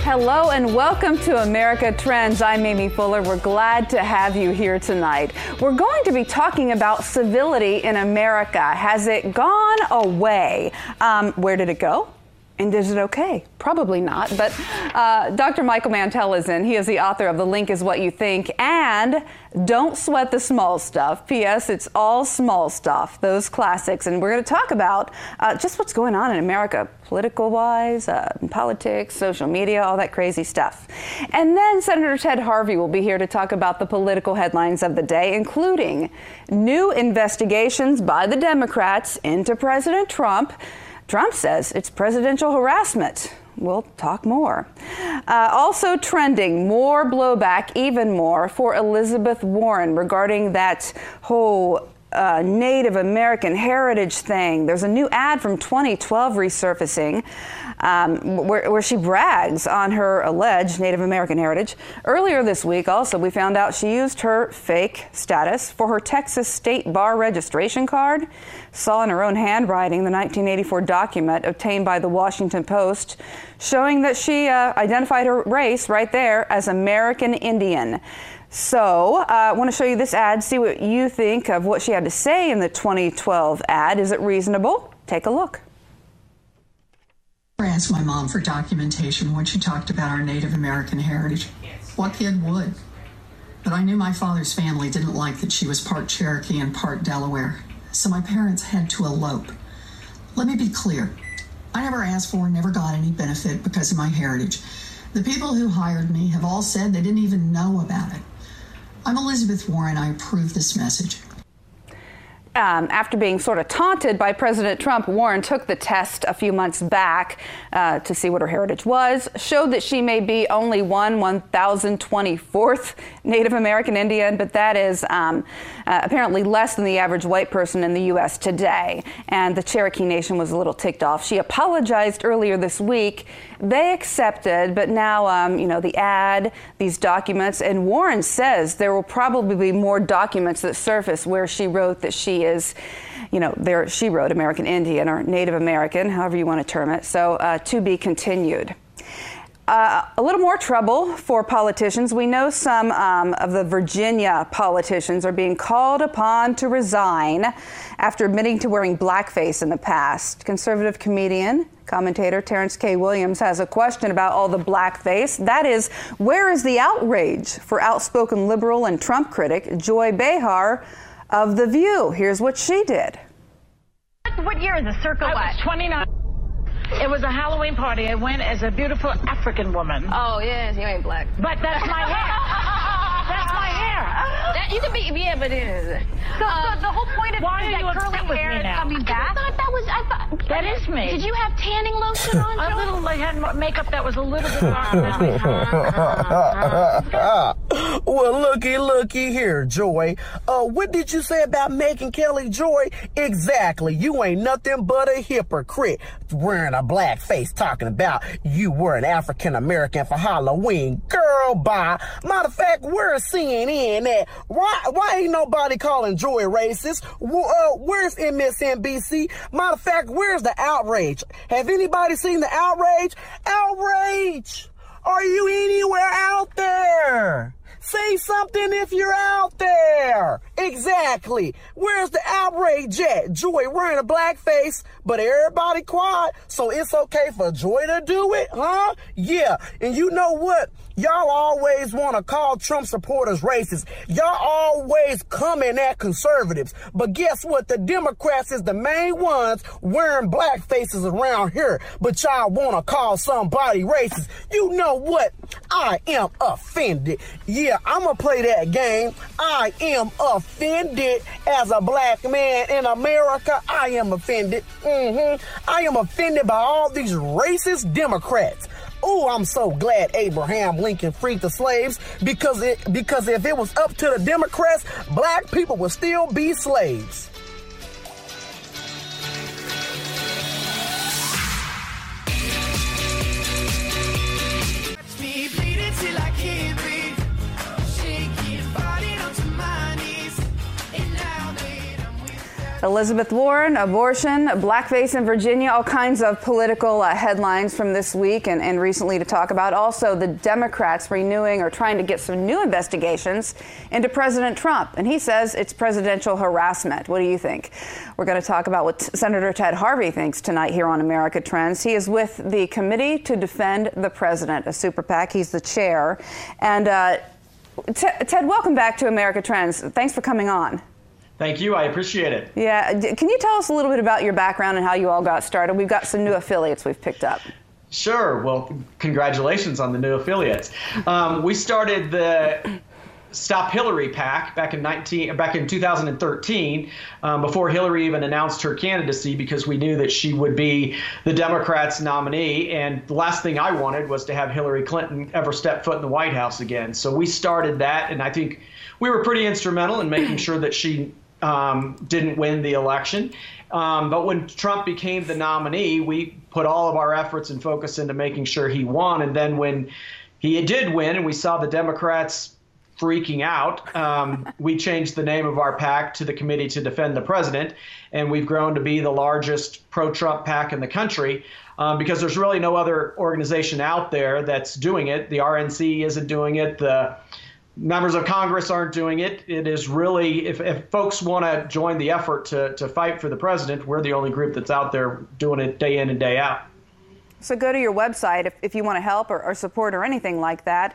Hello and welcome to America Trends. I'm Amy Fuller. We're glad to have you here tonight. We're going to be talking about civility in America. Has it gone away? Where did it go? And is it okay? Probably not. But Dr. Michael Mantell is in. He is the author of The Link Is What You Think and Don't Sweat the Small Stuff. P.S. It's all small stuff, those classics. And we're going to talk about just what's going on in America, political-wise, politics, social media, all that crazy stuff. And then Senator Ted Harvey will be here to talk about the political headlines of the day, including new investigations by the Democrats into President Trump. Trump says it's presidential harassment. We'll talk more. Also trending, more blowback, even more, for Elizabeth Warren regarding that whole Native American heritage thing. There's a new ad from 2012 resurfacing where she brags on her alleged Native American heritage. Earlier this week, also, we found out she used her fake status for her Texas State Bar registration card. Saw in her own handwriting the 1984 document obtained by the Washington Post showing that she identified her race right there as American Indian. So I want to show you this ad, see what you think of what she had to say in the 2012 ad. Is it reasonable? Take a look. I asked my mom for documentation when she talked about our Native American heritage. What kid would? But I knew my father's family didn't like that she was part Cherokee and part Delaware, so my parents had to elope. Let me be clear. I never asked for and never got any benefit because of my heritage. The people who hired me have all said they didn't even know about it. I'm Elizabeth Warren. I approve this message. After being sort of taunted by President Trump, Warren took the test a few months back to see what her heritage was, showed that she may be only 1,024th Native American Indian, but that is apparently less than the average white person in the U.S. today. And the Cherokee Nation was a little ticked off. She apologized earlier this week. They accepted, but now, the ad, these documents, and Warren says there will probably be more documents that surface where she wrote that she is, she wrote American Indian or Native American, however you want to term it. So to be continued. A little more trouble for politicians. We know some of the Virginia politicians are being called upon to resign after admitting to wearing blackface in the past. Conservative comedian, commentator Terrence K. Williams has a question about all the blackface. That is, where is the outrage for outspoken liberal and Trump critic Joy Behar of The View? Here's what she did. What year is the circle? I was 29. It was a Halloween party. I went as a beautiful African woman. Oh, yes, you ain't black. But that's my hair. That's my hair. You can be, yeah, but it is. So the whole point of Why are you that curly upset with hair me is now? coming back. I thought That is me. Did you have tanning lotion on? A little, I had makeup that was a little bit dark. Well, looky here, Joy. What did you say about Megyn Kelly, Joy? Exactly. You ain't nothing but a hypocrite wearing a black face talking about you were an African American for Halloween. Girl, bye. Matter of fact, where's CNN at? Why ain't nobody calling Joy racist? Where's MSNBC? Matter of fact, where's the outrage? Have anybody seen the outrage? Outrage! Are you anywhere out there? Say something if you're out there. Exactly. Where's the outrage at? Joy wearing a blackface, but everybody quiet, so it's okay for Joy to do it, huh? Yeah, and you know what? Y'all always want to call Trump supporters racist. Y'all always coming at conservatives. But guess what? The Democrats is the main ones wearing black faces around here. But y'all want to call somebody racist. You know what? I am offended. Yeah, I'm going to play that game. I am offended as a black man in America. I am offended. I am offended by all these racist Democrats. Oh, I'm so glad Abraham Lincoln freed the slaves because if it was up to the Democrats, black people would still be slaves. Elizabeth Warren, abortion, blackface in Virginia, all kinds of political headlines from this week and recently to talk about. Also, the Democrats renewing or trying to get some new investigations into President Trump. And he says it's presidential harassment. What do you think? We're going to talk about what Senator Ted Harvey thinks tonight here on America Trends. He is with the Committee to Defend the President, a super PAC. He's the chair. And Ted, welcome back to America Trends. Thanks for coming on. Thank you. I appreciate it. Yeah. Can you tell us a little bit about your background and how you all got started? We've got some new affiliates we've picked up. Sure. Well, congratulations on the new affiliates. We started the Stop Hillary PAC back in 2013, before Hillary even announced her candidacy, because we knew that she would be the Democrats' nominee. And the last thing I wanted was to have Hillary Clinton ever step foot in the White House again. So we started that, and I think we were pretty instrumental in making sure that she didn't win the election. But when Trump became the nominee, we put all of our efforts and focus into making sure he won. And then when he did win and we saw the Democrats freaking out, we changed the name of our PAC to the Committee to Defend the President. And we've grown to be the largest pro-Trump PAC in the country, because there's really no other organization out there that's doing it. The RNC isn't doing it. The members of Congress aren't doing it. It is really, if folks want to join the effort to fight for the president, we're the only group that's out there doing it day in and day out. So go to your website if you want to help or support or anything like that,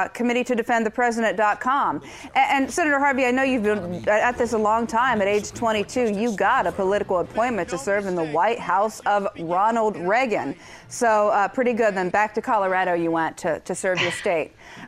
committeetodefendthepresident.com. And Senator Harvey, I know you've been at this a long time. At age 22, you got a political appointment to serve in the White House of Ronald Reagan. So pretty good. Then back to Colorado you went to serve your state.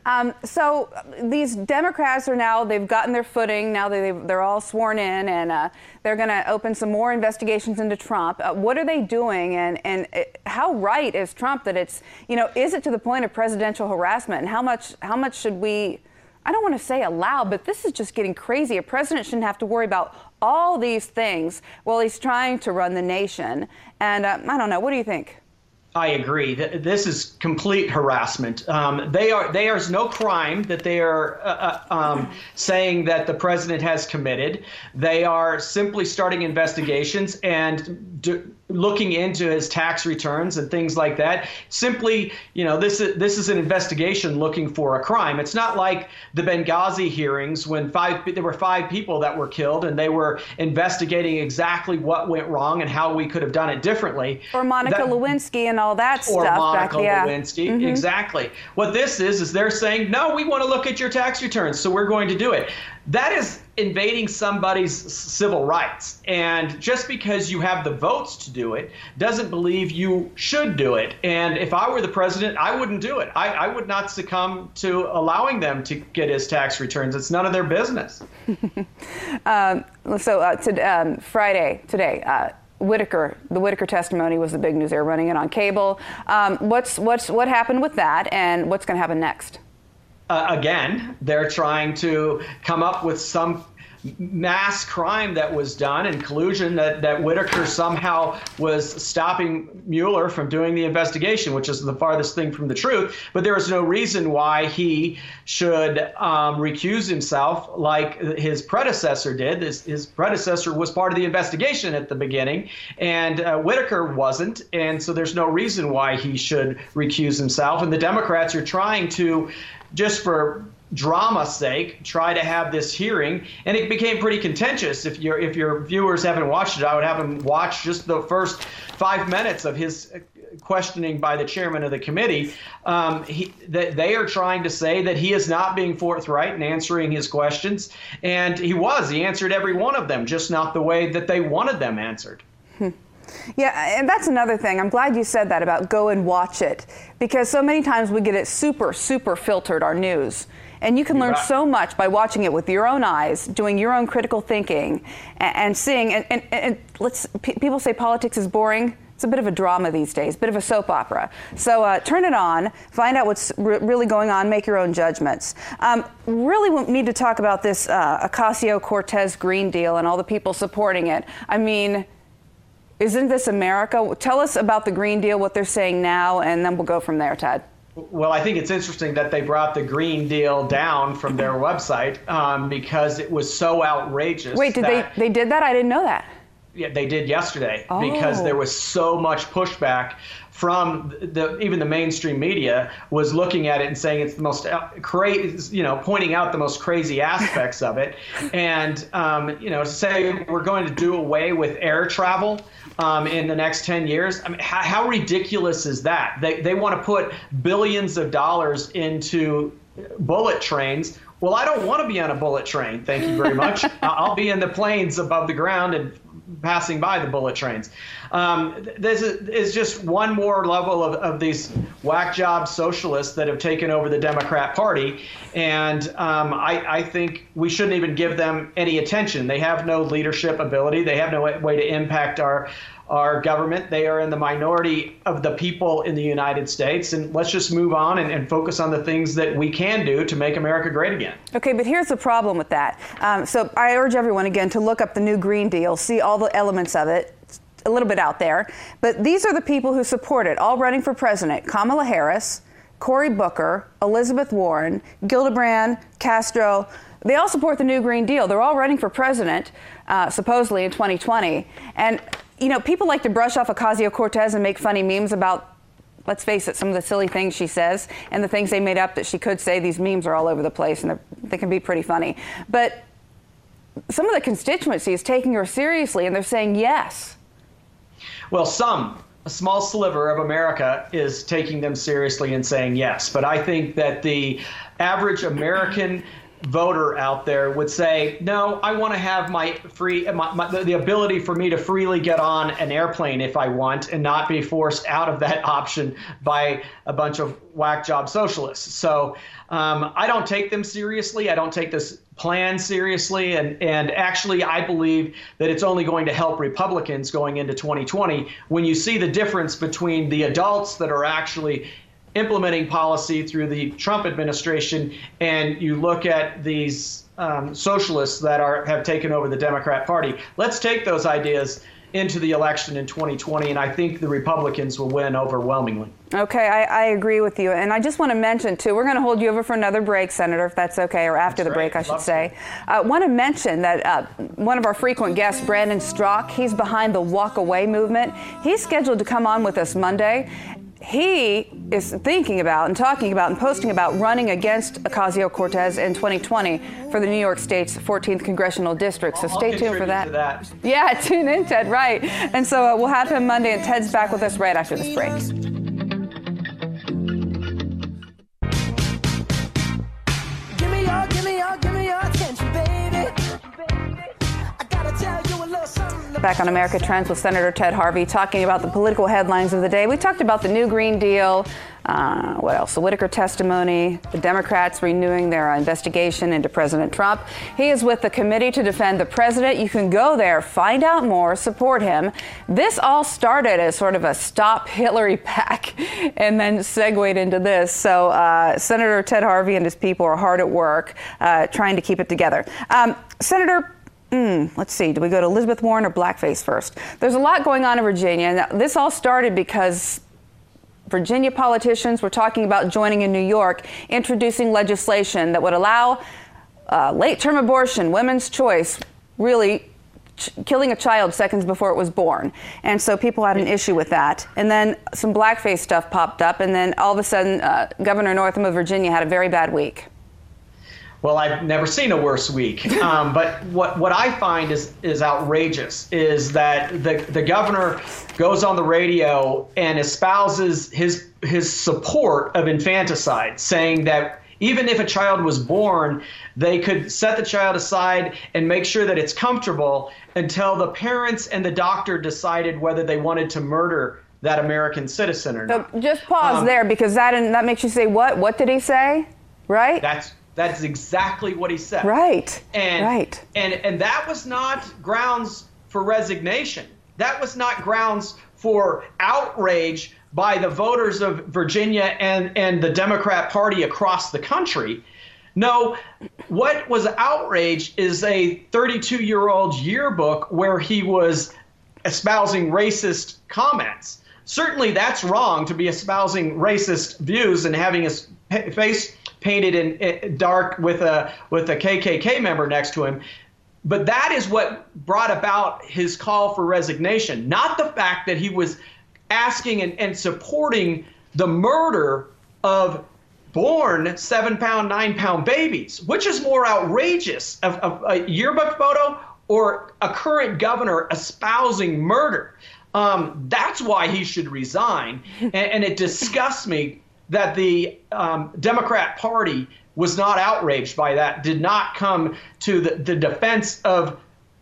So these Democrats they've gotten their footing. Now they're all sworn in, and they're going to open some more investigations into Trump. What are they doing, and how right is Trump that it's, is it to the point of presidential harassment? And how much should we, I don't want to say allow, but this is just getting crazy. A president shouldn't have to worry about all these things while he's trying to run the nation. And I don't know. What do you think? I agree. This is complete harassment. There's no crime that they are saying that the president has committed. They are simply starting investigations and looking into his tax returns and things like that. Simply, this is an investigation looking for a crime. It's not like the Benghazi hearings when there were 5 people that were killed and they were investigating exactly what went wrong and how we could have done it differently. Or Monica Lewinsky and all that stuff. Or Monica Lewinsky, mm-hmm. Exactly. What this is they're saying, no, we want to look at your tax returns, so we're going to do it. That is invading somebody's civil rights. And just because you have the votes to do it doesn't believe you should do it. And if I were the president, I wouldn't do it. I would not succumb to allowing them to get his tax returns. It's none of their business. Friday, today, the Whitaker testimony was the big news. They were running it on cable. What happened with that, and what's going to happen next? Again, they're trying to come up with some mass crime that was done and collusion that Whitaker somehow was stopping Mueller from doing the investigation, which is the farthest thing from the truth. But there is no reason why he should recuse himself like his predecessor did. His predecessor was part of the investigation at the beginning, and Whitaker wasn't. And so there's no reason why he should recuse himself. And the Democrats are trying to, just for drama's sake, try to have this hearing, and it became pretty contentious. If your viewers haven't watched it, I would have them watch just the first 5 minutes of his questioning by the chairman of the committee. They are trying to say that he is not being forthright in answering his questions, and he answered every one of them, just not the way that they wanted them answered. Yeah, and that's another thing. I'm glad you said that about go and watch it, because so many times we get it super, super filtered, our news. And you can learn so much by watching it with your own eyes, doing your own critical thinking, and seeing. And people say politics is boring. It's a bit of a drama these days, a bit of a soap opera. So turn it on, find out what's really going on, make your own judgments. Really need to talk about this Ocasio-Cortez Green Deal and all the people supporting it. I mean, isn't this America? Tell us about the Green Deal, what they're saying now, and then we'll go from there, Ted. Well, I think it's interesting that they brought the Green Deal down from their website because it was so outrageous. Wait, they did that? I didn't know that. they did yesterday because there was so much pushback from even the mainstream media was looking at it and saying it's the most crazy, pointing out the most crazy aspects of it. And, say we're going to do away with air travel in the next 10 years. I mean, how ridiculous is that? They want to put billions of dollars into bullet trains. Well, I don't want to be on a bullet train. Thank you very much. I'll be in the planes above the ground and passing by the bullet trains. This is just one more level of these whack job socialists that have taken over the Democrat Party. And I think we shouldn't even give them any attention. They have no leadership ability. They have no way to impact our government. They are in the minority of the people in the United States. And let's just move on and focus on the things that we can do to make America great again. Okay, but here's the problem with that. So I urge everyone, again, to look up the new Green Deal, see all the elements of it. It's a little bit out there. But these are the people who support it, all running for president. Kamala Harris, Cory Booker, Elizabeth Warren, Gillibrand, Castro. They all support the new Green Deal. They're all running for president, supposedly in 2020. And people like to brush off Ocasio-Cortez and make funny memes about, let's face it, some of the silly things she says and the things they made up that she could say. These memes are all over the place and they can be pretty funny. But some of the constituency is taking her seriously and they're saying yes. Well, a small sliver of America is taking them seriously and saying yes. But I think that the average American voter out there would say, no, I want to have the ability for me to freely get on an airplane if I want and not be forced out of that option by a bunch of whack job socialists. So I don't take them seriously. I don't take this plan seriously. And actually, I believe that it's only going to help Republicans going into 2020 when you see the difference between the adults that are actually implementing policy through the Trump administration, and you look at these socialists that have taken over the Democrat Party. Let's take those ideas into the election in 2020, and I think the Republicans will win overwhelmingly. Okay, I agree with you. And I just want to mention, too, we're going to hold you over for another break, Senator, if that's okay, or after the break, I should say. I want to mention that one of our frequent guests, Brandon Straka, he's behind the Walk Away movement. He's scheduled to come on with us Monday. He is thinking about and talking about and posting about running against Ocasio-Cortez in 2020 for the New York State's 14th Congressional District. So stay tuned for that. Yeah, tune in, Ted, right. And so we'll have him Monday, and Ted's back with us right after this break. Give me your attention, baby. I gotta tell you a little something. Back on America Trends with Senator Ted Harvey, talking about the political headlines of the day. We talked about the new Green Deal. What else? The Whitaker testimony, the Democrats renewing their investigation into President Trump. He is with the Committee to Defend the President. You can go there, find out more, support him. This all started as sort of a Stop Hillary PAC and then segued into this. So Senator Ted Harvey and his people are hard at work trying to keep it together. Senator, let's see, do we go to Elizabeth Warren or blackface first? There's a lot going on in Virginia. Now, this all started because Virginia politicians were talking about joining in New York, introducing legislation that would allow late-term abortion, women's choice, really killing a child seconds before it was born. And so people had an issue with that. And then some blackface stuff popped up, and then all of a sudden, Governor Northam of Virginia had a very bad week. Well, I've never seen a worse week. But what I find is outrageous is that the governor goes on the radio and espouses his support of infanticide, saying that even if a child was born, they could set the child aside and make sure that it's comfortable until the parents and the doctor decided whether they wanted to murder that American citizen or not. So just pause there, because that makes you say, what? What did he say? Right? That's exactly what he said. Right. And that was not grounds for resignation. That was not grounds for outrage by the voters of Virginia and the Democrat Party across the country. No, what was outrage is a 32-year-old yearbook where he was espousing racist comments. Certainly that's wrong, to be espousing racist views and having his face painted in dark with a KKK member next to him. But that is what brought about his call for resignation, not the fact that he was asking and supporting the murder of born 7-pound, 9-pound babies. Which is more outrageous, a yearbook photo or a current governor espousing murder? That's why he should resign. And it disgusts me that the Democrat Party was not outraged by that, did not come to the defense of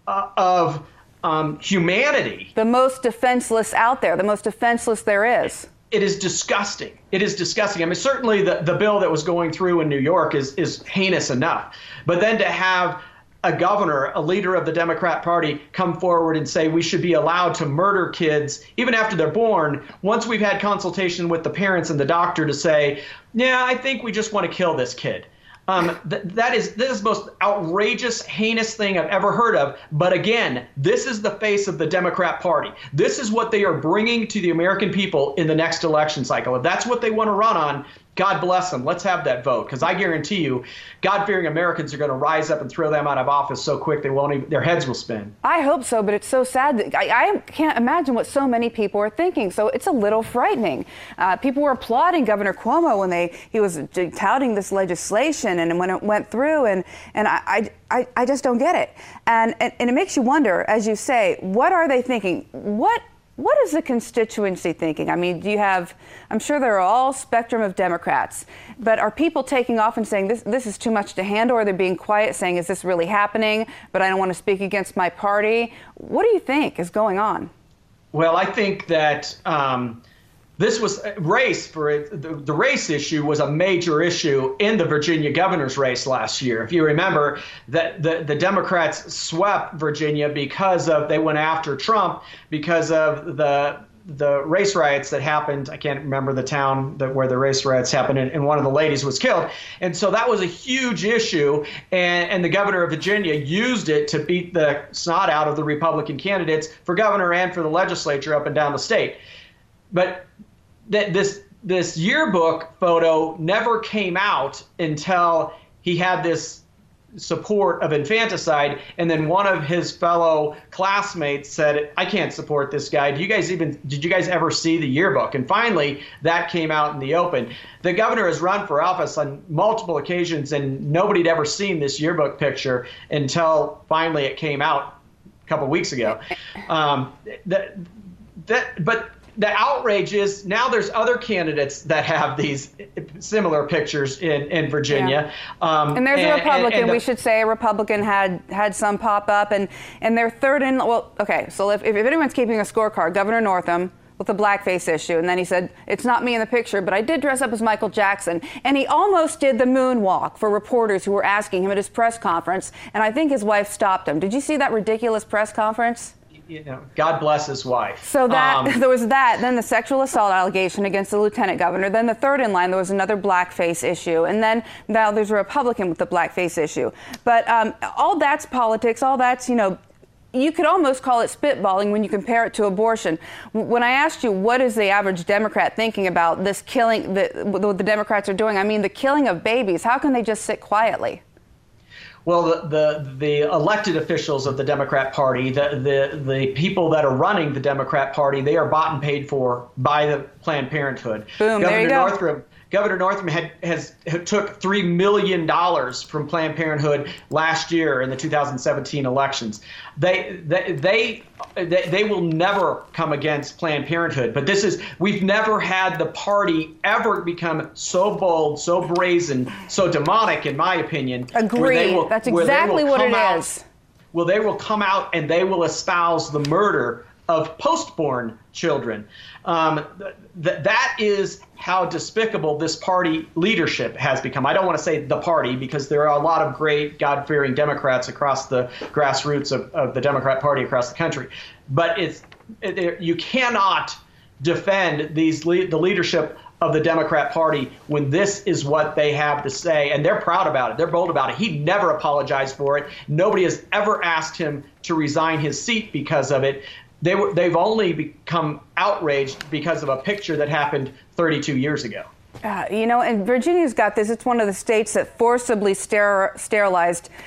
humanity. The most defenseless out there, the most defenseless there is. It is disgusting. It is disgusting. I mean, certainly the bill that was going through in New York is heinous enough. But then to have a governor, a leader of the Democrat Party, come forward and say we should be allowed to murder kids even after they're born, once we've had consultation with the parents and the doctor to say, yeah, I think we just want to kill this kid. This is the most outrageous, heinous thing I've ever heard of. But again, this is the face of the Democrat Party. This is what they are bringing to the American people in the next election cycle. If that's what they want to run on, God bless them. Let's have that vote, because I guarantee you, God-fearing Americans are going to rise up and throw them out of office so quick they won't even, their heads will spin. I hope so, but it's so sad that I can't imagine what so many people are thinking. So it's a little frightening. People were applauding Governor Cuomo when he was touting this legislation and when it went through, and I just don't get it. And it makes you wonder, as you say, what are they thinking? What is the constituency thinking? I mean, I'm sure there are all spectrum of Democrats, but are people taking off and saying this is too much to handle, or are they being quiet saying, is this really happening, but I don't want to speak against my party? What do you think is going on? Well, I think that this was race for it. The race issue was a major issue in the Virginia governor's race last year. If you remember, that the Democrats swept Virginia because they went after Trump because of the race riots that happened. I can't remember the town where the race riots happened, and one of the ladies was killed. And so that was a huge issue, and the governor of Virginia used it to beat the snot out of the Republican candidates for governor and for the legislature up and down the state. But this yearbook photo never came out until he had this support of infanticide, and then one of his fellow classmates said, I can't support this guy. Did you guys ever see the yearbook? And finally, that came out in the open. The governor has run for office on multiple occasions, and nobody had ever seen this yearbook picture until finally it came out a couple weeks ago. But the outrage is now there's other candidates that have these similar pictures in Virginia. Yeah. And there's a Republican, we should say a Republican had some pop up, and their third in, well, okay, so if anyone's keeping a scorecard, Governor Northam with the blackface issue, and then he said, it's not me in the picture, but I did dress up as Michael Jackson, and he almost did the moonwalk for reporters who were asking him at his press conference, and I think his wife stopped him. Did you see that ridiculous press conference? God bless his wife. So there was that, then the sexual assault allegation against the lieutenant governor, then the third in line, there was another blackface issue, and then now there's a Republican with the blackface issue. But all that's politics, all that's, you could almost call it spitballing when you compare it to abortion. When I asked you what is the average Democrat thinking about this killing, what the Democrats are doing, I mean the killing of babies, how can they just sit quietly? Well, the elected officials of the Democrat Party, the people that are running the Democrat Party, they are bought and paid for by the Planned Parenthood. Boom, there you go. Governor Northam took $3 million from Planned Parenthood last year in the 2017 elections. They will never come against Planned Parenthood, but we've never had the party ever become so bold, so brazen, so demonic, in my opinion. Agree. That's exactly what it is. Well, they will come out and they will espouse the murder of postborn children. That is how despicable this party leadership has become. I don't want to say the party, because there are a lot of great God-fearing Democrats across the grassroots of the Democrat Party across the country. But you cannot defend the leadership of the Democrat Party when this is what they have to say. And they're proud about it. They're bold about it. He never apologized for it. Nobody has ever asked him to resign his seat because of it. They've only become outraged because of a picture that happened 32 years ago. And Virginia's got this. It's one of the states that forcibly sterilized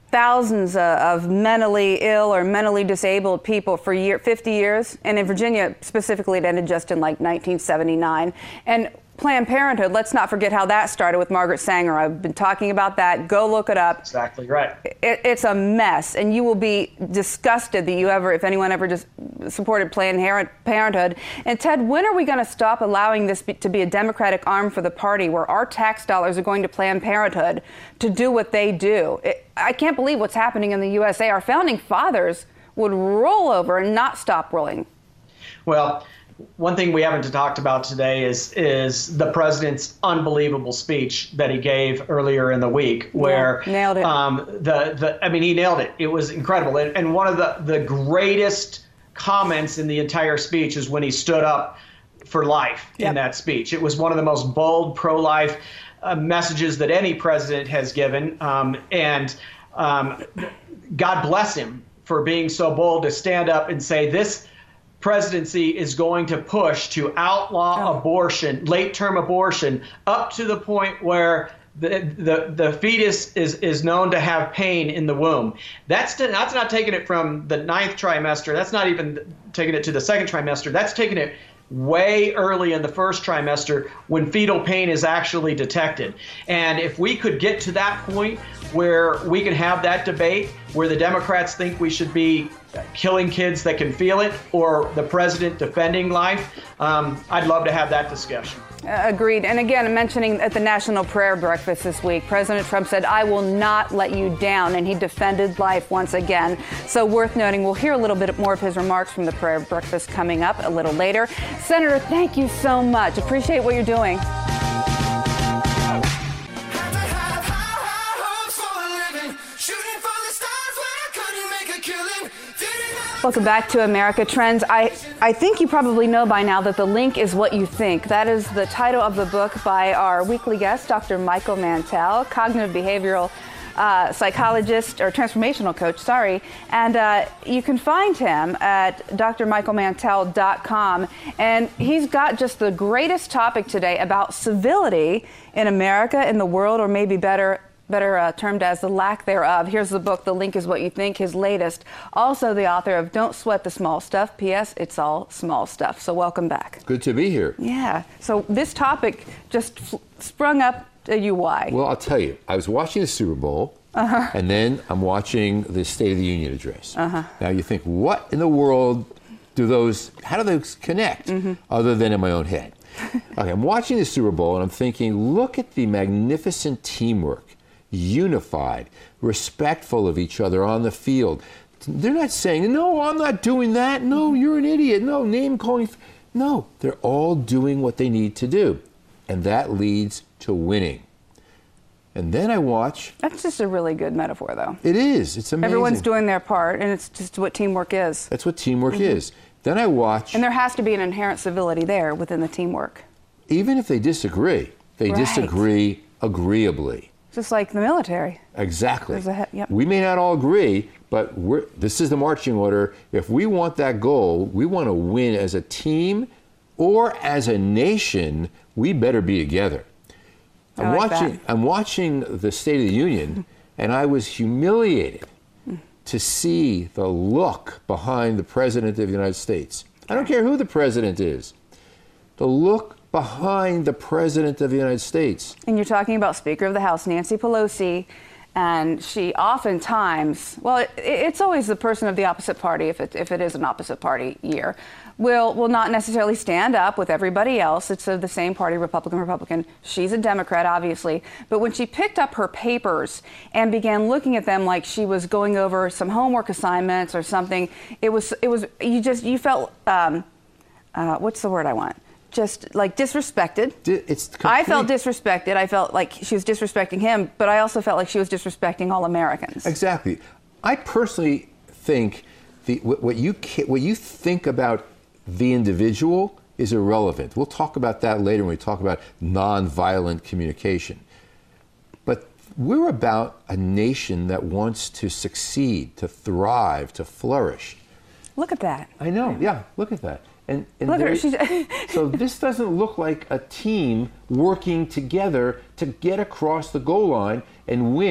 thousands of mentally ill or mentally disabled people for 50 years. And in Virginia, specifically, it ended just in like 1979. And Planned Parenthood, let's not forget how that started with Margaret Sanger. I've been talking about that. Go look it up. Exactly right. It's a mess, and you will be disgusted that if anyone ever just supported Planned Parenthood. And Ted, when are we going to stop allowing this to be a Democratic arm for the party where our tax dollars are going to Planned Parenthood to do what they do? I can't believe what's happening in the USA. Our founding fathers would roll over and not stop rolling. Well, one thing we haven't talked about today is the president's unbelievable speech that he gave earlier in the week, where nailed it. He nailed it. It was incredible. And one of the greatest comments in the entire speech is when he stood up for life in that speech. It was one of the most bold pro-life messages that any president has given. And God bless him for being so bold to stand up and say this presidency is going to push to outlaw abortion, late-term abortion, up to the point where the fetus is known to have pain in the womb. That's not taking it from the 9th trimester. That's not even taking it to the 2nd trimester. That's taking it way early in the 1st trimester when fetal pain is actually detected. And if we could get to that point where we can have that debate, where the Democrats think we should be killing kids that can feel it, or the president defending life, I'd love to have that discussion. Agreed. And again, mentioning at the National Prayer Breakfast this week, President Trump said, "I will not let you down," and he defended life once again. So worth noting, we'll hear a little bit more of his remarks from the prayer breakfast coming up a little later. Senator, thank you so much. Appreciate what you're doing. Welcome back to America Trends. I think you probably know by now that the link is what you think. That is the title of the book by our weekly guest, Dr. Michael Mantell, cognitive behavioral psychologist or transformational coach, sorry. And you can find him at drmichaelmantell.com. And he's got just the greatest topic today about civility in America, in the world, or maybe better termed as the lack thereof. Here's the book, The Link is What You Think, his latest. Also the author of Don't Sweat the Small Stuff, P.S. It's All Small Stuff. So welcome back. Good to be here. Yeah. So this topic just sprung up to you. Why? Well, I'll tell you. I was watching the Super Bowl, and then I'm watching the State of the Union address. Now you think, what in the world how do those connect, other than in my own head? Okay, I'm watching the Super Bowl, and I'm thinking, look at the magnificent teamwork. Unified, respectful of each other on the field. They're not saying, no, I'm not doing that. No, you're an idiot. No, name calling. No, they're all doing what they need to do. And that leads to winning. And then I watch. That's just a really good metaphor, though. It is. It's amazing. Everyone's doing their part, and it's just what teamwork is. That's what teamwork is. Then I watch. And there has to be an inherent civility there within the teamwork. Even if they disagree, they disagree agreeably. Just like the military. Exactly. We may not all agree, but this is the marching order. If we want that goal, we want to win as a team or as a nation, we better be together. I'm watching the State of the Union, and I was humiliated to see the look behind the President of the United States. I don't care who the president is. The look behind the President of the United States. And you're talking about Speaker of the House, Nancy Pelosi, and she oftentimes, well, it's always the person of the opposite party, if it is an opposite party year, will not necessarily stand up with everybody else. It's of the same party, Republican. She's a Democrat, obviously. But when she picked up her papers and began looking at them like she was going over some homework assignments or something, you felt, what's the word I want? Just like disrespected. I felt disrespected. I felt like she was disrespecting him, but I also felt like she was disrespecting all Americans. Exactly. I personally think what you think about the individual is irrelevant. We'll talk about that later when we talk about nonviolent communication. But we're about a nation that wants to succeed, to thrive, to flourish. Look at that. I know. Yeah, look at that. And so this doesn't look like a team working together to get across the goal line and win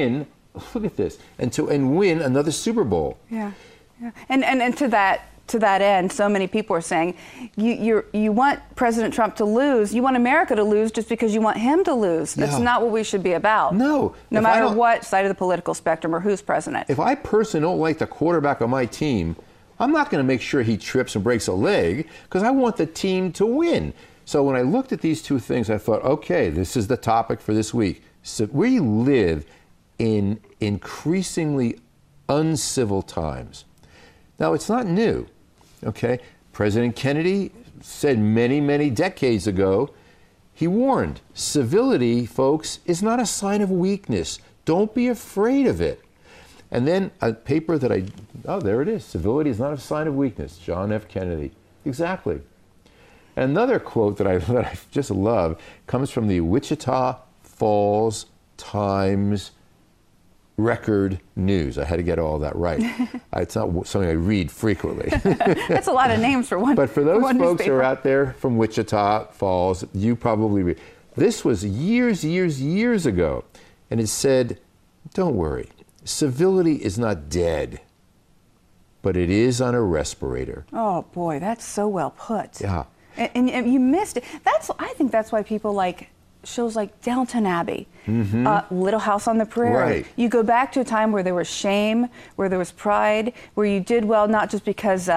look at this, and win another Super Bowl. Yeah. And to that end, so many people are saying you want President Trump to lose. You want America to lose just because you want him to lose. That's not what we should be about. No. No matter what side of the political spectrum or who's president. If I personally don't like the quarterback of my team, I'm not going to make sure he trips and breaks a leg because I want the team to win. So when I looked at these two things, I thought, okay, this is the topic for this week. So we live in increasingly uncivil times. Now, it's not new. Okay, President Kennedy said many, many decades ago, he warned, civility, folks, is not a sign of weakness. Don't be afraid of it. And then a paper that there it is, civility is not a sign of weakness, John F. Kennedy. Exactly. Another quote that I just love comes from the Wichita Falls Times Record News. I had to get all that right. It's not something I read frequently. That's a lot of names for one. But for those folks newspaper. who are out there from Wichita Falls, you probably read. This was years ago, and it said, don't worry, civility is not dead, but it is on a respirator. Oh boy, that's so well put. Yeah. And you missed it. I think that's why people like shows like Downton Abbey, Little House on the Prairie. Right. You go back to a time where there was shame, where there was pride, where you did well not just because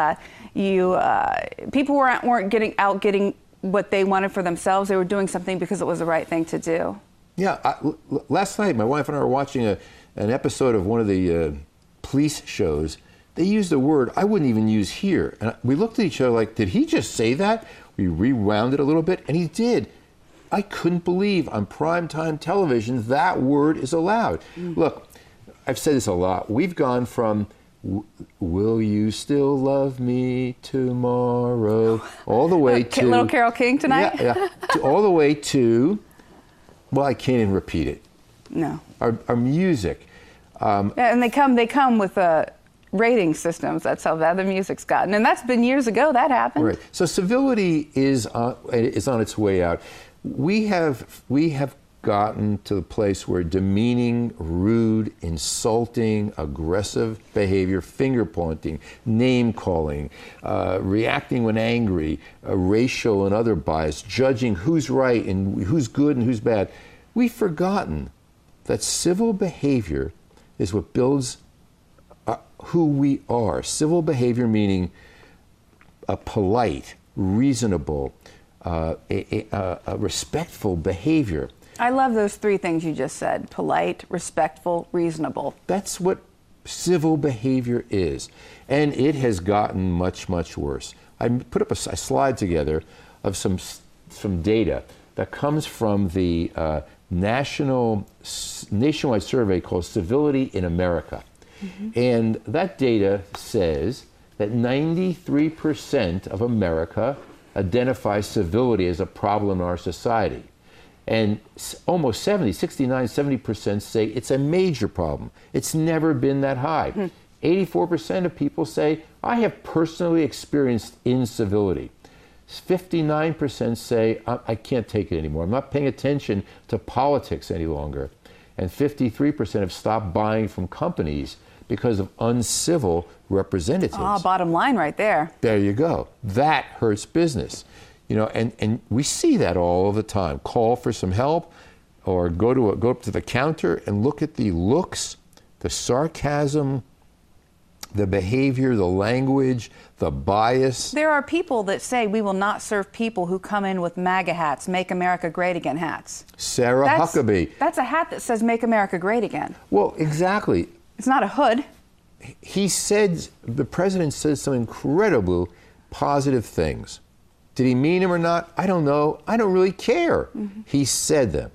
people weren't getting what they wanted for themselves. They were doing something because it was the right thing to do. Yeah. Last night, my wife and I were watching an episode of one of the police shows. They used a word I wouldn't even use here. And we looked at each other like, did he just say that? We rewound it a little bit, and he did. I couldn't believe on primetime television that word is allowed. Look, I've said this a lot. We've gone from will you still love me tomorrow all the way to Little Carole King tonight? Yeah, all the way to, well, I can't even repeat it. No. Our music. And they come with rating systems. That's how bad the music's gotten. And that's been years ago that happened. Right. So civility is on its way out. We have gotten to the place where demeaning, rude, insulting, aggressive behavior, finger pointing, name calling, reacting when angry, racial and other bias, judging who's right and who's good and who's bad. We've forgotten that civil behavior is what builds who we are. Civil behavior meaning a polite, reasonable, a respectful behavior. I love those three things you just said: polite, respectful, reasonable. That's what civil behavior is. And it has gotten much, much worse. I put up a slide together of some data that comes from the nationwide survey called Civility in America. And that data says that 93% of America identifies civility as a problem in our society. And almost 70% say it's a major problem. It's never been that high. 84% of people say, I have personally experienced incivility. 59% say, I can't take it anymore. I'm not paying attention to politics any longer. And 53% have stopped buying from companies because of uncivil representatives. Bottom line right there. There you go. That hurts business. You know, and we see that all the time. Call for some help, or go up to the counter and look at the looks, the sarcasm, the behavior, the language, the bias. There are people that say we will not serve people who come in with MAGA hats, Make America Great Again hats. Sarah Huckabee. That's a hat that says Make America Great Again. Well, exactly. It's not a hood. The president said some incredible positive things. Did he mean them or not? I don't know. I don't really care. He said them.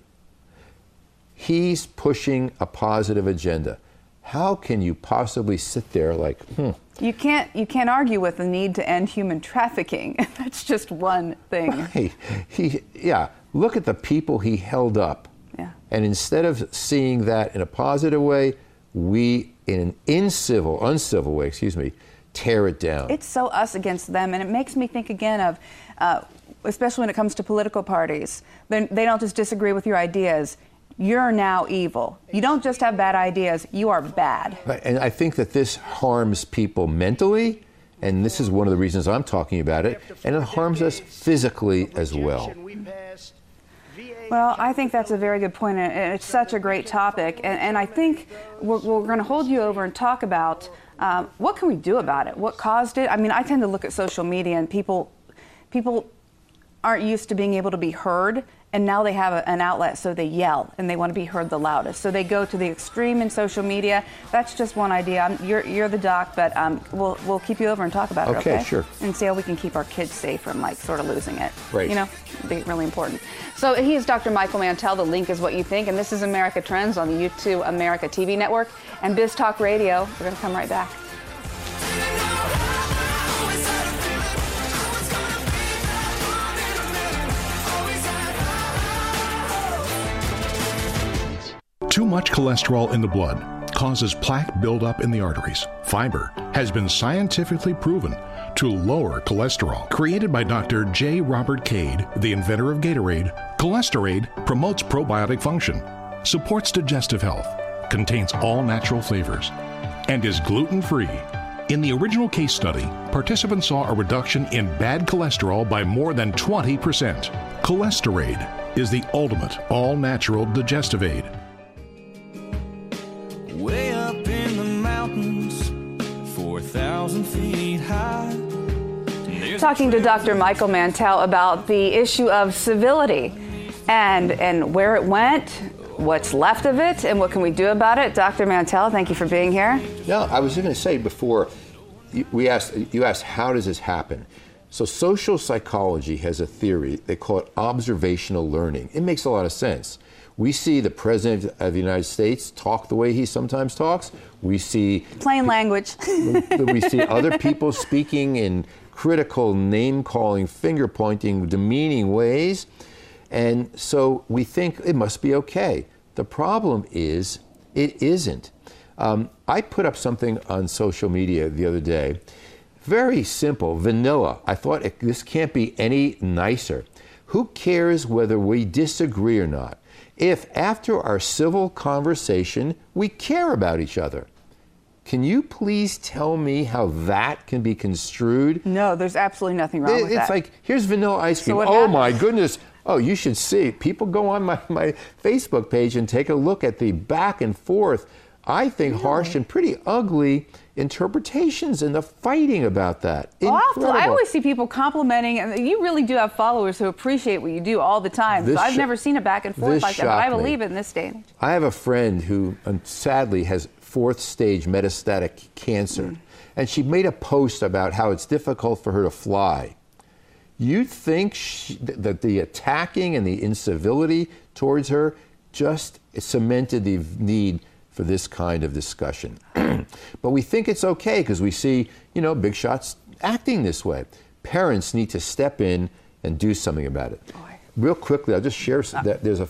He's pushing a positive agenda. How can you possibly sit there like, You can't argue with the need to end human trafficking. That's just one thing. Right. Look at the people he held up. Yeah. And instead of seeing that in a positive way, we, in an uncivil way, tear it down. It's so us against them, and it makes me think again of, especially when it comes to political parties, they don't just disagree with your ideas. you're now evil. You don't just have bad ideas, you are bad. And I think that this harms people mentally, and this is one of the reasons I'm talking about it, and it harms us physically as well. Well, I think that's a very good point, and it's such a great topic, and I think we're going to hold you over and talk about what can we do about it? What caused it? I mean, I tend to look at social media, and people aren't used to being able to be heard, and now they have an outlet, so they yell, and they want to be heard the loudest. So they go to the extreme in social media. That's just one idea. You're the doc, but we'll keep you over and talk about it, okay? Okay, sure. And see how we can keep our kids safe from, like, sort of losing it. Right. You know, it'd be really important. So he is Dr. Michael Mantell. The link is what you think, and this is America Trends on the YouTube America TV network and Biz Talk Radio. We're going to come right back. Too much cholesterol in the blood causes plaque buildup in the arteries. Fiber has been scientifically proven to lower cholesterol. Created by Dr. J. Robert Cade, the inventor of Gatorade, Cholesterade promotes probiotic function, supports digestive health, contains all natural flavors, and is gluten-free. In the original case study, participants saw a reduction in bad cholesterol by more than 20%. Cholesterade is the ultimate all-natural digestive aid. Way up in the mountains, 4,000 feet high. Talking to Dr. Michael Mantell about the issue of civility and where it went, what's left of it, and what can we do about it. Dr. Mantell, thank you for being here. No, I was going to say before, you asked how does this happen? So social psychology has a theory, they call it observational learning. It makes a lot of sense. We see the President of the United States talk the way he sometimes talks. We see plain language. We see other people speaking in critical, name-calling, finger-pointing, demeaning ways. And so we think it must be okay. The problem is, it isn't. I put up something on social media the other day. Very simple, vanilla. I thought this can't be any nicer. Who cares whether we disagree or not? If after our civil conversation, we care about each other. Can you please tell me how that can be construed? No, there's absolutely nothing wrong with that. It's like, here's vanilla ice cream. So oh my goodness. Oh, you should see. People go on my Facebook page and take a look at the back and forth, I think, harsh and pretty ugly interpretations and the fighting about that. Incredible. I always see people complimenting, and you really do have followers who appreciate what you do all the time. So I've never seen a back and forth like that, but I believe it in this day and age. I have a friend who sadly has 4th stage metastatic cancer, and she made a post about how it's difficult for her to fly. You'd think that the attacking and the incivility towards her just cemented the need for this kind of discussion. But we think it's okay because we see, big shots acting this way. Parents need to step in and do something about it. Real quickly, I'll just share that there's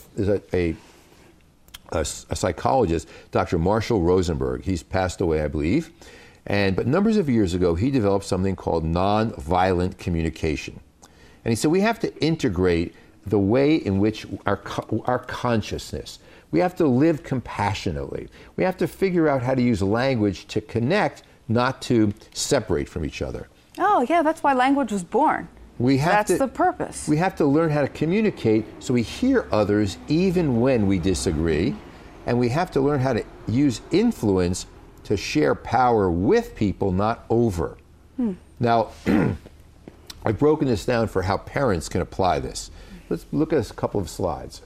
a psychologist, Dr. Marshall Rosenberg. He's passed away, I believe. But numbers of years ago, he developed something called nonviolent communication. And he said we have to integrate the way in which our consciousness, we have to live compassionately. We have to figure out how to use language to connect, not to separate from each other. Oh, yeah, that's why language was born. That's the purpose. We have to learn how to communicate so we hear others even when we disagree. And we have to learn how to use influence to share power with people, not over. Now, I've broken this down for how parents can apply this. Let's look at a couple of slides.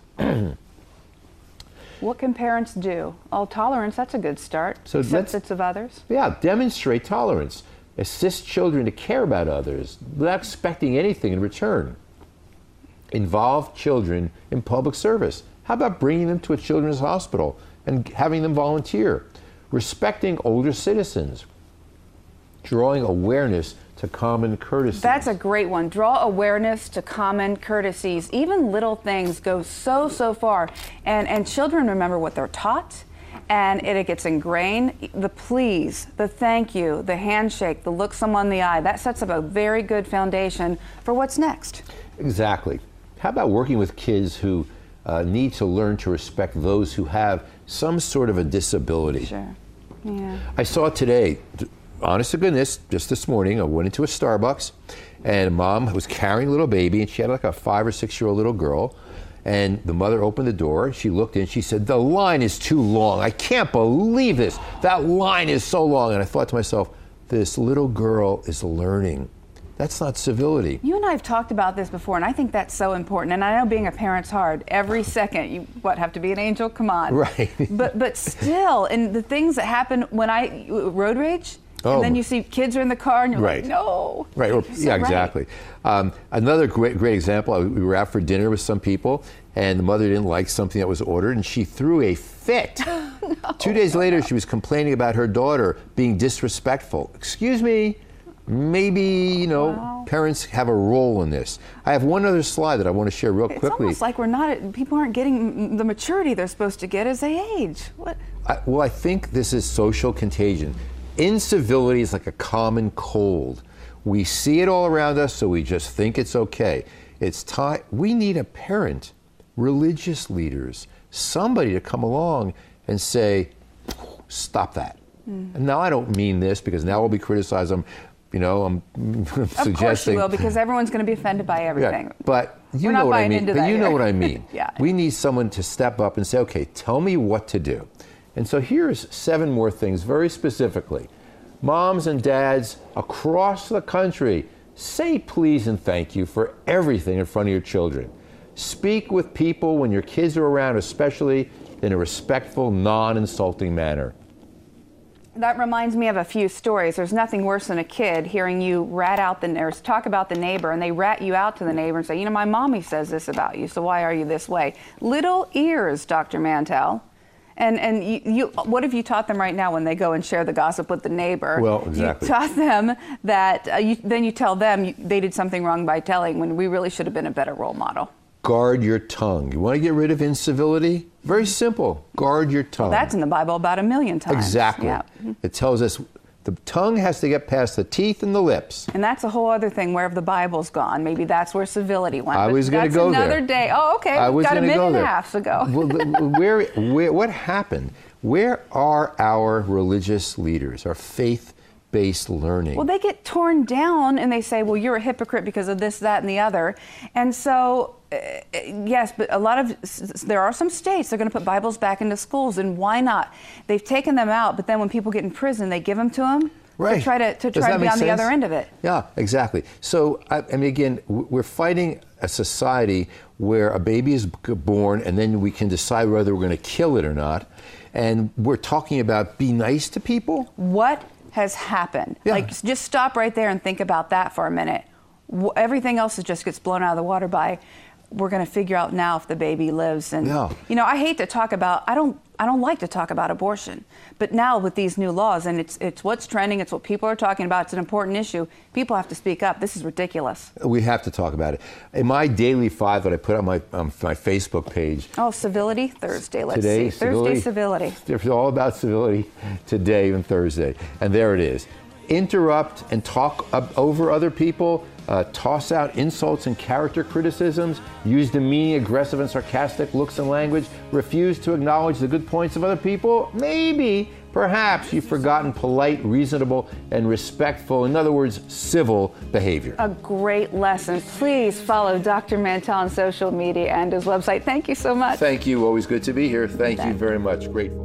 What can parents do? Oh, tolerance, that's a good start. So Acceptance of others. Yeah, demonstrate tolerance. Assist children to care about others without expecting anything in return. Involve children in public service. How about bringing them to a children's hospital and having them volunteer? Respecting older citizens. Drawing awareness to common courtesies. That's a great one. Draw awareness to common courtesies. Even little things go so far. And children remember what they're taught, and it gets ingrained. The please, the thank you, the handshake, the look someone in the eye, that sets up a very good foundation for what's next. Exactly. How about working with kids who need to learn to respect those who have some sort of a disability. Sure. Yeah. I saw today, honest to goodness, just this morning, I went into a Starbucks, and mom was carrying a little baby, and she had like a 5 or 6 year old little girl. And the mother opened the door, she looked in, she said, "The line is too long. I can't believe this. That line is so long." And I thought to myself, this little girl is learning. That's not civility. You and I have talked about this before, and I think that's so important. And I know being a parent's hard. Every second, you have to be an angel? Come on. Right. But still, and the things that happen when road rage, and then you see kids are in the car, and you're like, no. Right. Yeah, exactly. Another great example, we were out for dinner with some people, and the mother didn't like something that was ordered, and she threw a fit. 2 days later, she was complaining about her daughter being disrespectful. Excuse me. Maybe, parents have a role in this. I have one other slide that I want to share real quickly. It's almost like people aren't getting the maturity they're supposed to get as they age. What? I think this is social contagion. Incivility is like a common cold. We see it all around us, so we just think it's okay. It's time. We need a parent, religious leaders, somebody to come along and say, stop that. And now I don't mean this because now we'll be criticized. I'm suggesting. Of course you will, because everyone's going to be offended by everything. Yeah, but you know what I mean. But you know what I mean. Yeah. We need someone to step up and say, okay, tell me what to do. And so here's 7 more things very specifically. Moms and dads across the country, say please and thank you for everything in front of your children. Speak with people when your kids are around, especially in a respectful, non-insulting manner. That reminds me of a few stories. There's nothing worse than a kid hearing you rat out the neighbors, talk about the neighbor, and they rat you out to the neighbor and say, my mommy says this about you, so why are you this way? Little ears, Dr. Mantell. And you, what have you taught them right now when they go and share the gossip with the neighbor? Well, exactly. You taught them that, then you tell them they did something wrong by telling, when we really should have been a better role model. Guard your tongue. You want to get rid of incivility? Very simple. Guard your tongue. Well, that's in the Bible about 1,000,000 times. Exactly. Yeah. It tells us the tongue has to get past the teeth and the lips. And that's a whole other thing. Where have the Bible's gone? Maybe that's where civility went. I was going to go there. That's another day. Oh, okay. We've got a minute and a half to go. What happened? Where are our religious leaders, our faith-based learning? Well, they get torn down and they say, well, you're a hypocrite because of this, that, and the other. And so, yes, but there are some states that are going to put Bibles back into schools, and why not? They've taken them out, but then when people get in prison, they give them to them. Right. To try to be on the other end of it. Yeah, exactly. So, I mean, again, we're fighting a society where a baby is born and then we can decide whether we're going to kill it or not. And we're talking about be nice to people. What has happened? Yeah. Like, just stop right there and think about that for a minute. Everything else just gets blown out of the water by, we're going to figure out now if the baby lives. And I hate to talk about, I don't like to talk about abortion, but now with these new laws, and it's what's trending, it's what people are talking about, it's an important issue. People have to speak up. This is ridiculous. We have to talk about it. In my daily 5 that I put on my Facebook page. Oh, Civility Thursday. Let's today, see. Thursday civility. It's all about civility today and Thursday, and there it is. Interrupt and talk over other people. Toss out insults and character criticisms, use demeaning, aggressive, and sarcastic looks and language, refuse to acknowledge the good points of other people. Maybe, perhaps, you've forgotten polite, reasonable, and respectful, in other words, civil behavior. A great lesson. Please follow Dr. Mantell on social media and his website. Thank you so much. Thank you. Always good to be here. Thank you very much. Grateful.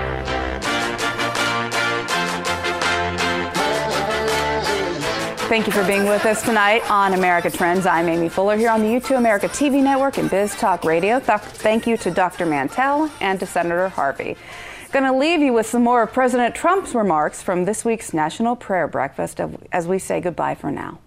Thank you for being with us tonight on America Trends. I'm Amy Fuller here on the U2 America TV network and Biz Talk Radio. Thank you to Dr. Mantell and to Senator Harvey. Going to leave you with some more of President Trump's remarks from this week's National Prayer Breakfast as we say goodbye for now.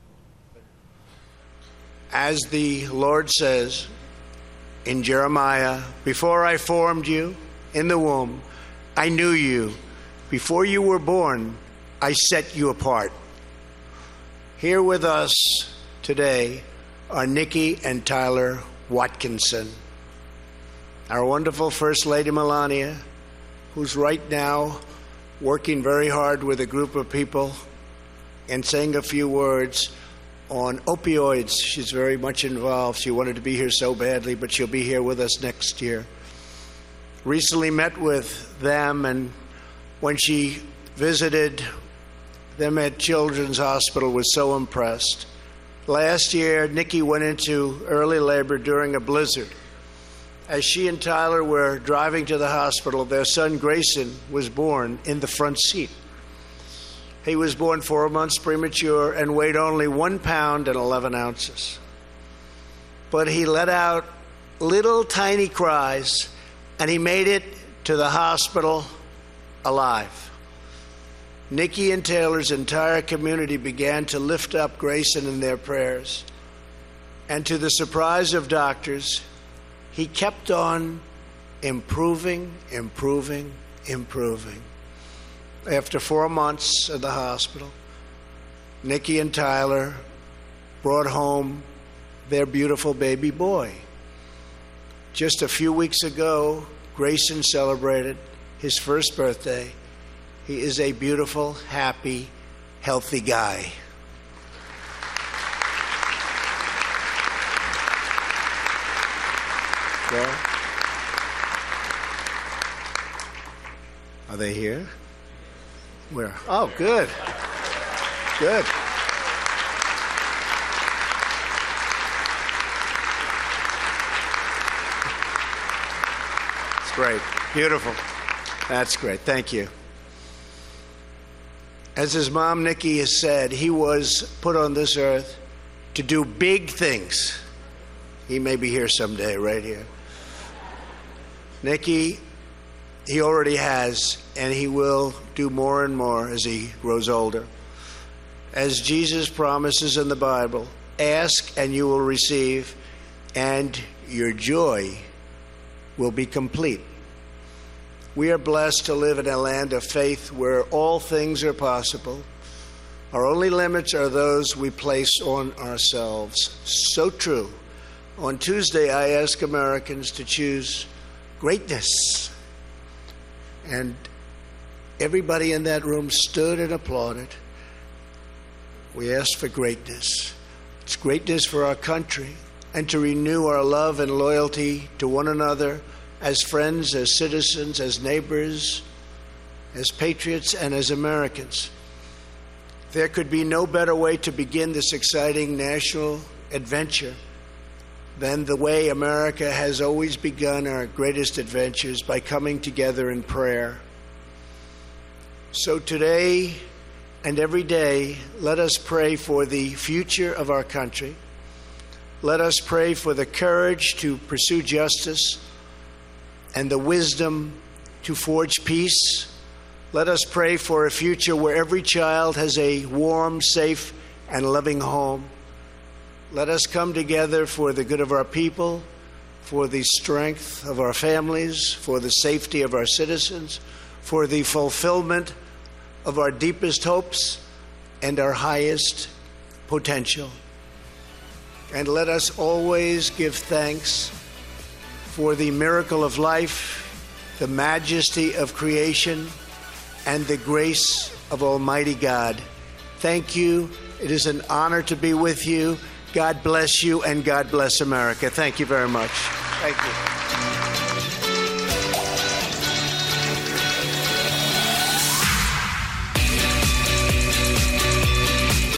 As the Lord says in Jeremiah, before I formed you in the womb, I knew you. Before you were born, I set you apart. Here with us today are Nikki and Tyler Watkinson, our wonderful First Lady Melania, who's right now working very hard with a group of people and saying a few words on opioids. She's very much involved. She wanted to be here so badly, but she'll be here with us next year. Recently met with them, and when she visited them at Children's Hospital, was so impressed. Last year, Nikki went into early labor during a blizzard. As she and Tyler were driving to the hospital, their son Grayson was born in the front seat. He was born 4 months premature and weighed only 1 pound and 11 ounces. But he let out little tiny cries, and he made it to the hospital alive. Nikki and Taylor's entire community began to lift up Grayson in their prayers. And to the surprise of doctors, he kept on improving. After 4 months at the hospital, Nikki and Tyler brought home their beautiful baby boy. Just a few weeks ago, Grayson celebrated his first birthday. He is a beautiful, happy, healthy guy. Well, are they here? Where? Oh, good. Good. It's great. Beautiful. That's great. Thank you. As his mom, Nikki, has said, he was put on this earth to do big things. He may be here someday, right here. Nikki, he already has, and he will do more and more as he grows older. As Jesus promises in the Bible, ask and you will receive, and your joy will be complete. We are blessed to live in a land of faith where all things are possible. Our only limits are those we place on ourselves. So true. On Tuesday, I asked Americans to choose greatness. And everybody in that room stood and applauded. We asked for greatness. It's greatness for our country, and to renew our love and loyalty to one another as friends, as citizens, as neighbors, as patriots, and as Americans. There could be no better way to begin this exciting national adventure than the way America has always begun our greatest adventures, by coming together in prayer. So today and every day, let us pray for the future of our country. Let us pray for the courage to pursue justice and the wisdom to forge peace. Let us pray for a future where every child has a warm, safe, and loving home. Let us come together for the good of our people, for the strength of our families, for the safety of our citizens, for the fulfillment of our deepest hopes and our highest potential. And let us always give thanks for the miracle of life, the majesty of creation, and the grace of Almighty God. Thank you. It is an honor to be with you. God bless you, and God bless America. Thank you very much. Thank you.